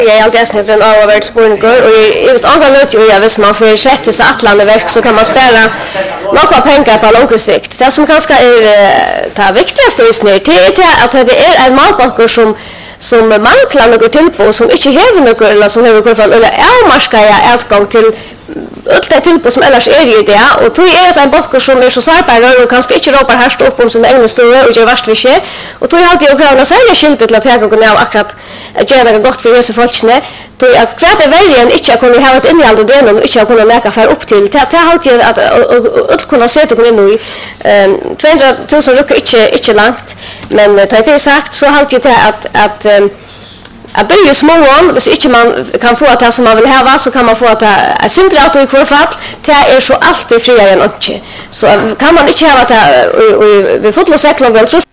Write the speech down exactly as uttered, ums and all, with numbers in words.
Jag är alltid snett en avvärt spårningar och jag visst angår löt ju jag visst man får sätta sig attlande verk så kan man spela några pengar på lång sikt. Det som kanske är det viktigaste just nu det är att det är en malpackor som som manglar något till på som inte har något eller som har i alla fall eller avmarskade utgång till alla till på som ellers är i det och då är det en balkor som är så sårbar och kanske inte ropar härst upp om sin egen stora och gör värst vi ser och då är alltid och gröna sälja skiltet till att jag går ner akkurat att göra det gott för dessa folkne då är kvart är värre än inte kunna ha ett innehåll och det och inte kunna läka för upp till till alltid att att kunna sätta det in i tvåhundratusen rycker inte inte långt men det är sagt så alltid det att att att börja småan, hvis inte man kan få det som man vill ha så kan man få det är simpelt auto i kvar fall. Det är så alltid friare än inte. Så kan man inte ha det vi fotbollssektorn väl